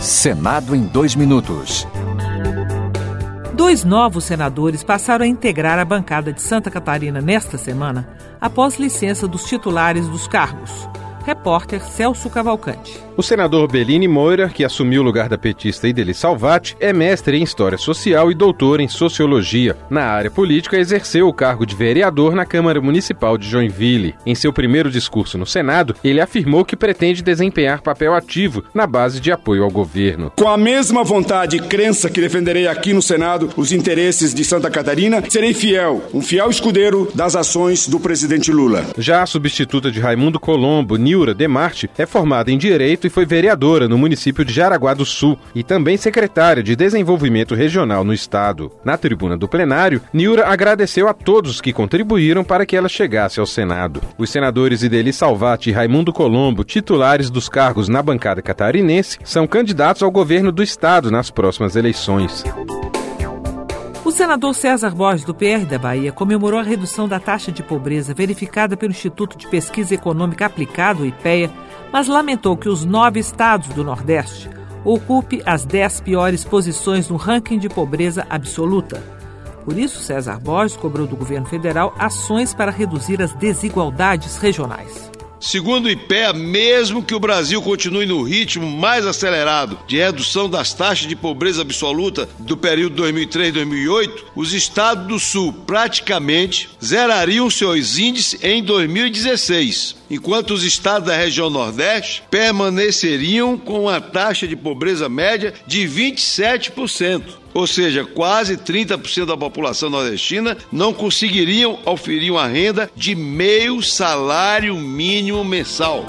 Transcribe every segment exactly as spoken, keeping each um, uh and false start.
Senado em dois minutos. Dois novos senadores passaram a integrar a bancada de Santa Catarina nesta semana, após licença dos titulares dos cargos. Repórter Celso Cavalcante. O senador Belini Moura, que assumiu o lugar da petista Ideli Salvati, é mestre em História Social e doutor em Sociologia. Na área política, exerceu o cargo de vereador na Câmara Municipal de Joinville. Em seu primeiro discurso no Senado, ele afirmou que pretende desempenhar papel ativo na base de apoio ao governo. Com a mesma vontade e crença que defenderei aqui no Senado os interesses de Santa Catarina, serei fiel, um fiel escudeiro das ações do presidente Lula. Já a substituta de Raimundo Colombo, Nilra Demarte, é formada em Direito e foi vereadora no município de Jaraguá do Sul e também secretária de Desenvolvimento Regional no estado. Na tribuna do plenário, Nilra agradeceu a todos que contribuíram para que ela chegasse ao Senado. Os senadores Ideli Salvati e Raimundo Colombo, titulares dos cargos na bancada catarinense, são candidatos ao governo do estado nas próximas eleições. O senador César Borges, do P R da Bahia, comemorou a redução da taxa de pobreza verificada pelo Instituto de Pesquisa Econômica Aplicada, o I P E A, mas lamentou que os nove estados do Nordeste ocupem as dez piores posições no ranking de pobreza absoluta. Por isso, César Borges cobrou do governo federal ações para reduzir as desigualdades regionais. Segundo o I P E A, mesmo que o Brasil continue no ritmo mais acelerado de redução das taxas de pobreza absoluta do período dois mil e três a dois mil e oito, os estados do Sul praticamente zerariam seus índices em dois mil e dezesseis, enquanto os estados da região Nordeste permaneceriam com uma taxa de pobreza média de vinte e sete por cento. Ou seja, quase trinta por cento da população nordestina não conseguiriam oferir uma renda de meio salário mínimo mensal.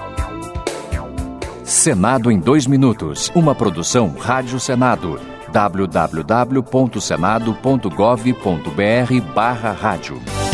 Senado em dois minutos. Uma produção Rádio Senado. w w w ponto senado ponto gov ponto b r barra rádio.